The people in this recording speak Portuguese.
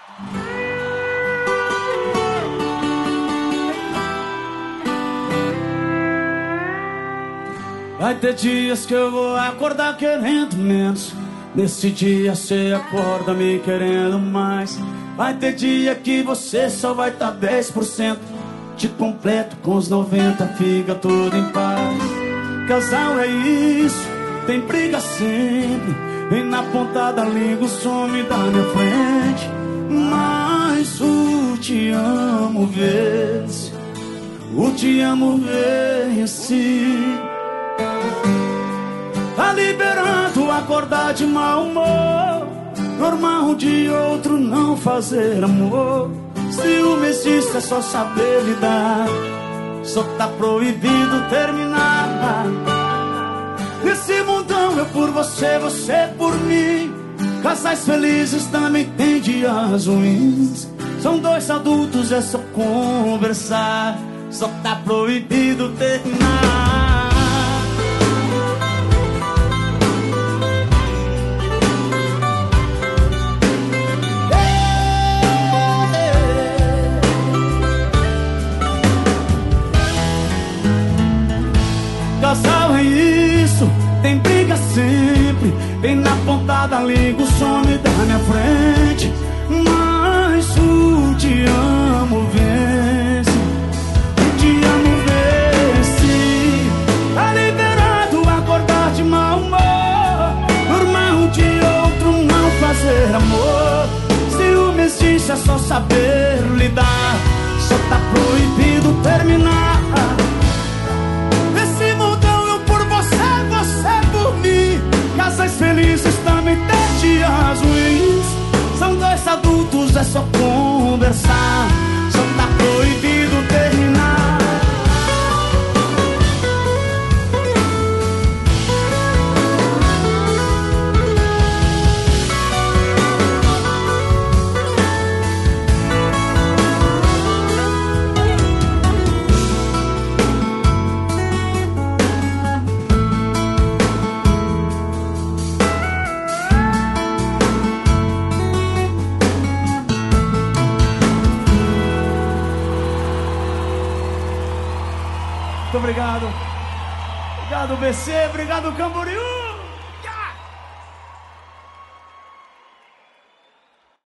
Vai ter dias que eu vou acordar querendo menos. Nesse dia cê acorda me querendo mais. Vai ter dia que você só vai tá 10%. Te completo com os 90, fica tudo em paz. Casal é isso, tem briga sempre. Vem na ponta da língua, some da minha frente. Mas o te amo vence. O te amo vence. Tá liberando acordar de mau humor. Normal um de outro não fazer amor. Ciúme existe, é só saber lidar. Só tá proibido terminar. Nesse mundão eu por você, você por mim. Casais felizes também tem dias ruins. São dois adultos, é só conversar. Só tá proibido terminar. Casal é isso, tem briga sempre. Vem na ponta da língua, some da minha frente. Mas o te amo vence. O te amo vence. Tá liberado acordar de mau humor. Normal um de outro não fazer amor. Ciúme existe, é só saber lidar. Só tá proibido terminar. Casais felizes também tem dias ruins. São dois adultos, é só conversar. Só tá proibido terminar. Muito obrigado. Obrigado, BC. Obrigado, Camboriú.